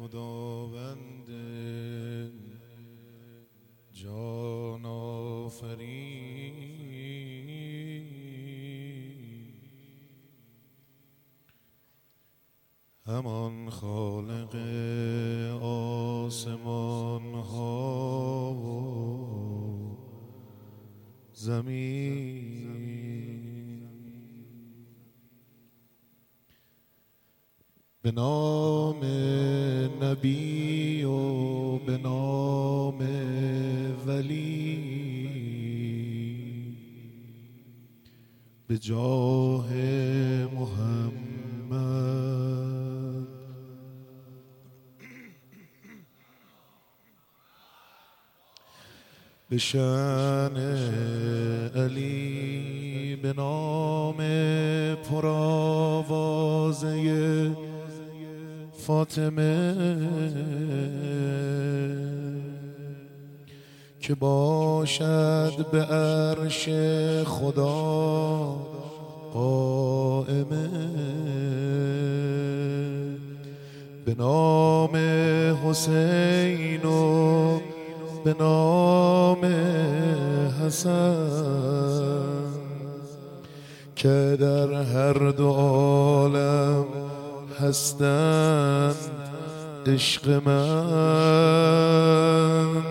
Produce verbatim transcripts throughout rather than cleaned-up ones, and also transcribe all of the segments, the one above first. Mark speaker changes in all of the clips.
Speaker 1: خداوند جان آفرین، همان خالق آسمان ها و زمین، به نام نبی و به نام ولی، به جاه محمد، به شأن علی، به نام پرآوازه فاطمه که باشد به عرش خدا قائمه، به نام حسین و به نام حسن که در هر دو عالم هستند عشق من.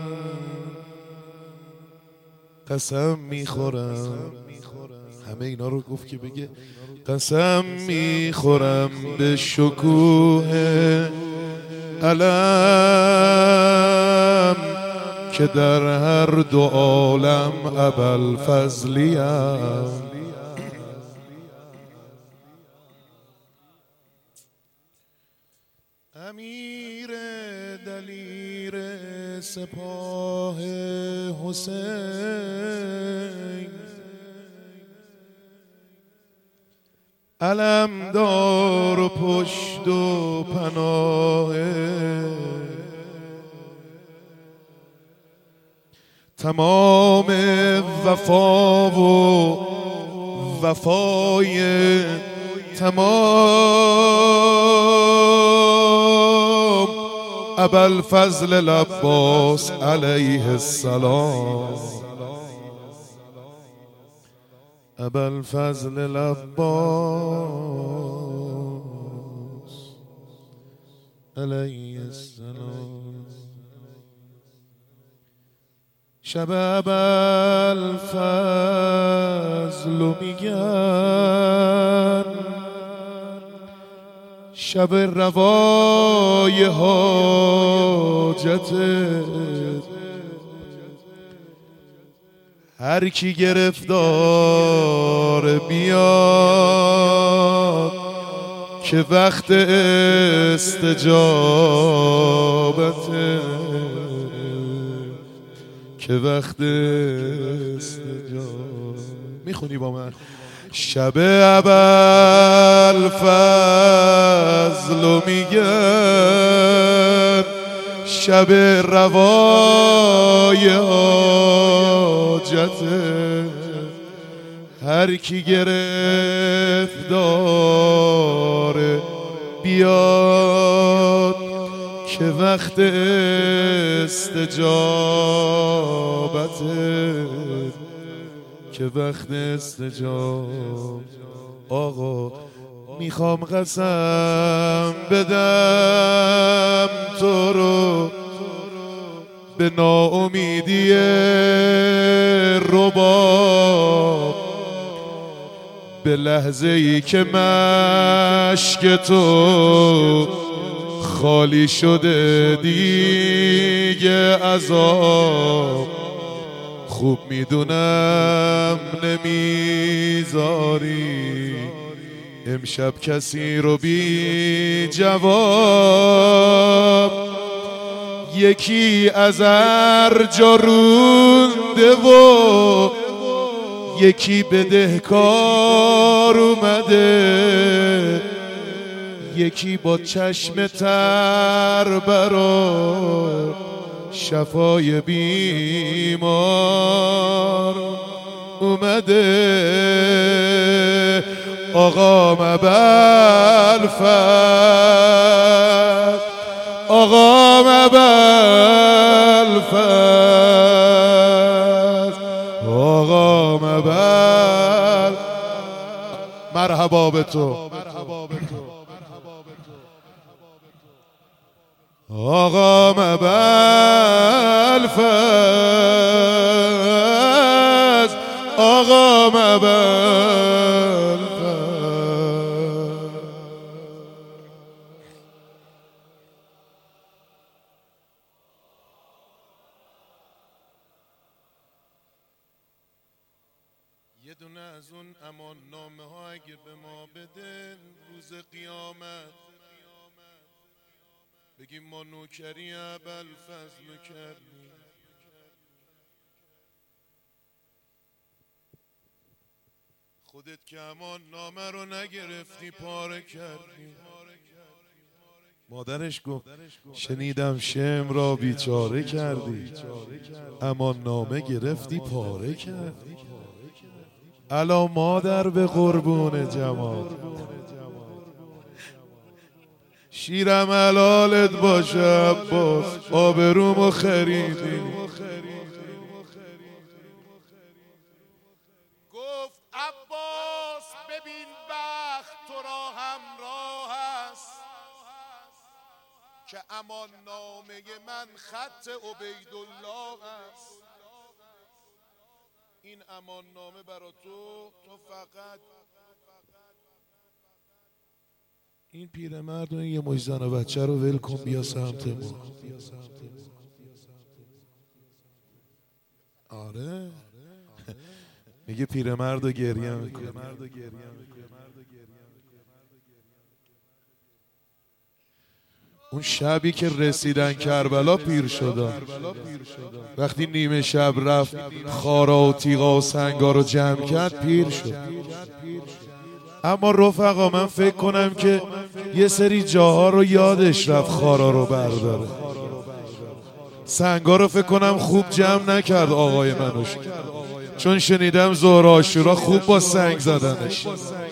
Speaker 1: قسم میخورم، همه اینا رو گفت که بگه قسم میخورم به شکوه علم که در هر دو عالم ابوالفضلیم. امیر دلیر سپاه حسین، علمدار و پشت و پناه، تمام وفا و وفای تمام ابوالفضل العباس علیه السلام. ابوالفضل العباس علیه السلام. شب ابوالفضل میگن شب روای حاجت، هر کی گرفتار بیاد که وقت استجابته، که وقت استجابت. میخونی با من؟ شب ابوالفضل میگن شب روای حاجته، هر کی گرفتار بیاد که وقت استجابته، که وقت استجاب. آقا میخوام قسم بدم تو رو به ناامیدی رباب، به لحظه ای که مشک تو خالی شده دیگه عذاب، خوب میدونم نمیذاری امشب کسی رو بی جواب، یکی از ارجا رونده و یکی بدهکار اومده، یکی با چشم تر برا شفای بیمار اومده. آقا ابوالفضل ابوالفضل آقا ابوالفضل مرحبا به تو آقا ابوالفضل آقا ابوالفضل
Speaker 2: یه دونه از اون امان نامه ها اگه به ما بده روز قیامت بگیم ما نوکری ابوالفضل کردیم. خودت که امان نامه رو نگرفتی پاره کردی.
Speaker 1: مادرش گفت شنیدم شم را بیچاره کردی، امان نامه گرفتی پاره کردی. الا مادر به قربون جمال شیرم حلالت باشه عباس آبرومو خریدی.
Speaker 2: گفت عباس ببین بخت تو را همراه است که امان نامه من خط عبیدالله است. این امان نامه برا تو، تو فقط
Speaker 1: این پیرمرد و این یه مش زن و بچه رو ول کن بیا سمت ما. آره میگه پیرمرد و گریه میکنه. اون شبی که رسیدن کربلا پیر شدن، وقتی نیمه شب رفت خارا و تیغا و سنگا رو جمع کرد پیر شد. اما رفقا من فکر کنم که یه سری جاها رو یادش رفت خارا رو برداره. سنگا رو فکر کنم خوب جمع نکرد آقای منوش، چون شنیدم ظهر عاشورا خوب با سنگ زدنش.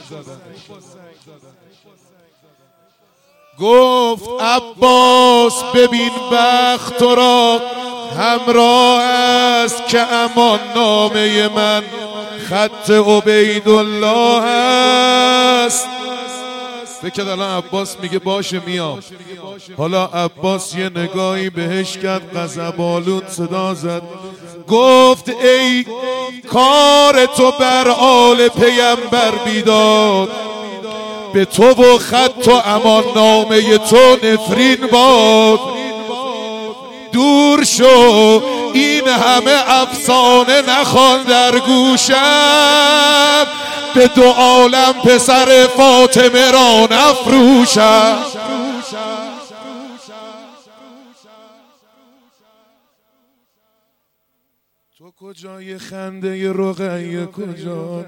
Speaker 1: گفت عباس ببین بخت تو را همراه است که امان نامه من خط عبیدالله است. فکر الان عباس میگه باشه میام. حالا عباس یه نگاهی بهش کرد، غضب‌آلود صدا زد گفت ای کار تو بر آل پیمبر بیداد، به تو و خط و امان نامه تو نفرین باد. دور شو این همه افسانه نخوان در گوشم، به دو عالم پسر فاطمه را نفروشم. تو کجای خنده رقیه کجا؟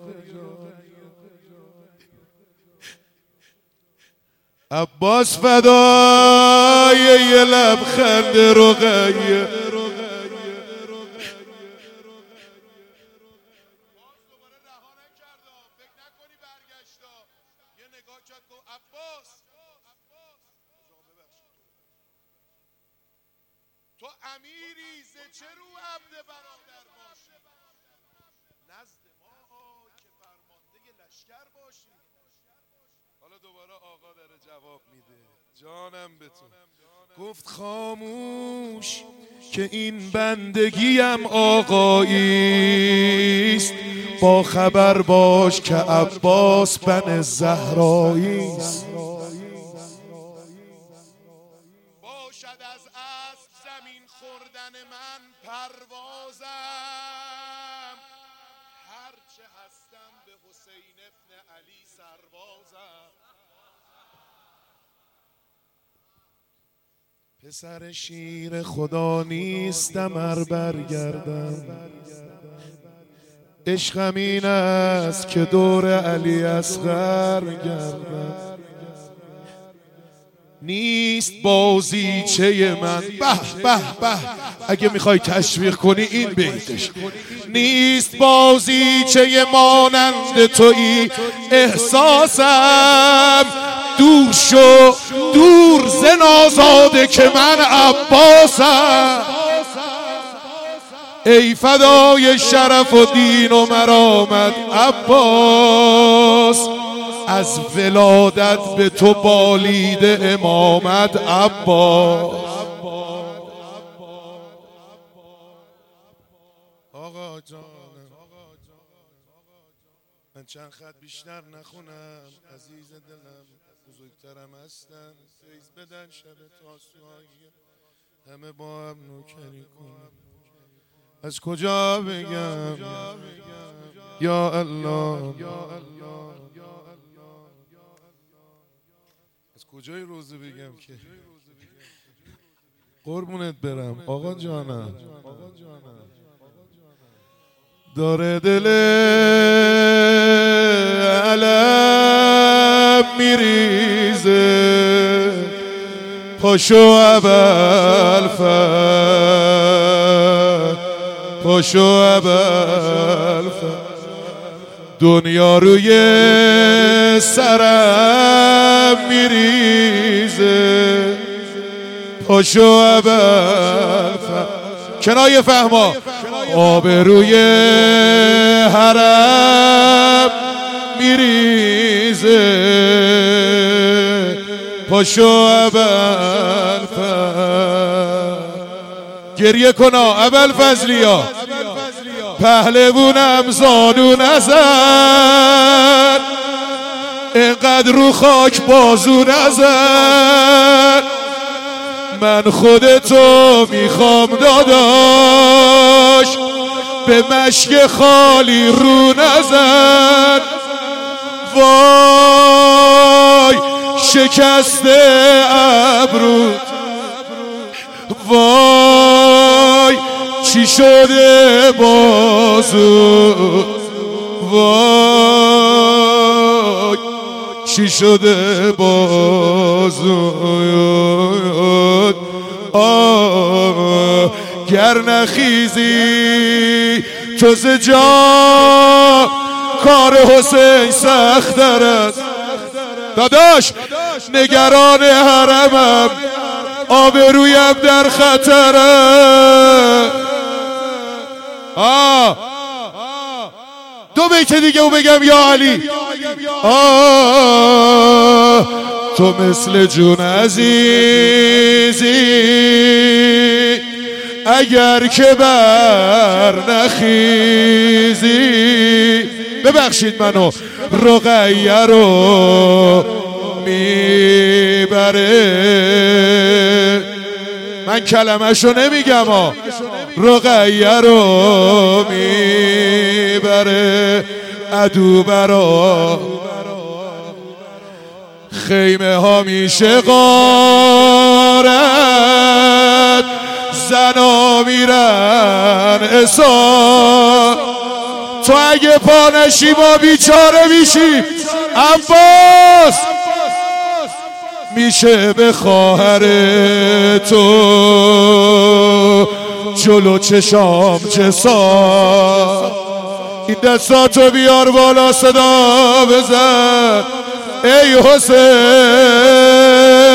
Speaker 1: عباس فدای یه لبخند رقیه.
Speaker 2: تو امیری ز چه رو عبد برادر باشی، نزد ما که فرمانده لشکر باشی.
Speaker 1: حالا دوباره آقا داره جواب میده جانم به تو. گفت خاموش که این بندگیم آقاییست، با خبر باش که عباس بن زهراییست.
Speaker 2: باشد از اسب زمین خوردن من پروازم، هرچه هستم به حسین ابن علی سربازم.
Speaker 1: پسر شیر خدا نیستم ار برگردم، عشقم این است که دور علی اصغر گردم. نیست بازیچه من به به به، اگه میخوای تشویق کنی این بیتش. نیست بازیچه مانند تویی احساسم، دور شو دور ز نازاده که من عباسم. ای فدای شرف و دین و مرامت عباس، از ولادت به تو بالید امامت عباس.
Speaker 2: آقا جانم من چند خط بیشتر نخونم، عزیز دلم بزرگترم هستن، فیض بدن شب تاسوعی همه با هم نوکری کنم. از کجا بگم یا الله، از کجای روزه بگم که قربونت برم آقا جانم. داره دل علم میریزه، پاشو ابوالفضل، پاشو ابوالفضل، دنیا روی سرم میریزه، پاشو ابوالفضل. کنایه فهما آبروی حرم میریزه، پاشو ابوالفضل. گریه کنا ابوالفضلیا، پهلوونم زانو نزن، اینقدر رو خاک بازو نزن، من خودتو میخوام داداش، به مشک خالی رو نزن. وای شکسته ابروت، وای چی شده بازو، وای چی شده بازویت. آه گر نخیزی تو ز جا، کار حسین سخت است داداش. نگران حرمم، آبرویم در خطره. آه دو بیت دیگه او بگم یا علی. آه تو مثل جون عزیزی، اگر که بر نخیزی. ببخشید منو رقیه رو میبره، من کلمه‌شو نمیگم ها، رقیه رو میبره عدو برا. خیمه ها میشه غارت، زنا میرن اصاب، تو اگه پا نشی ما بیچاره میشی. عباس میشه به خواهر تو جلو چشام جسا، این دستاتو بیار بالا صدا بزن ای حسین.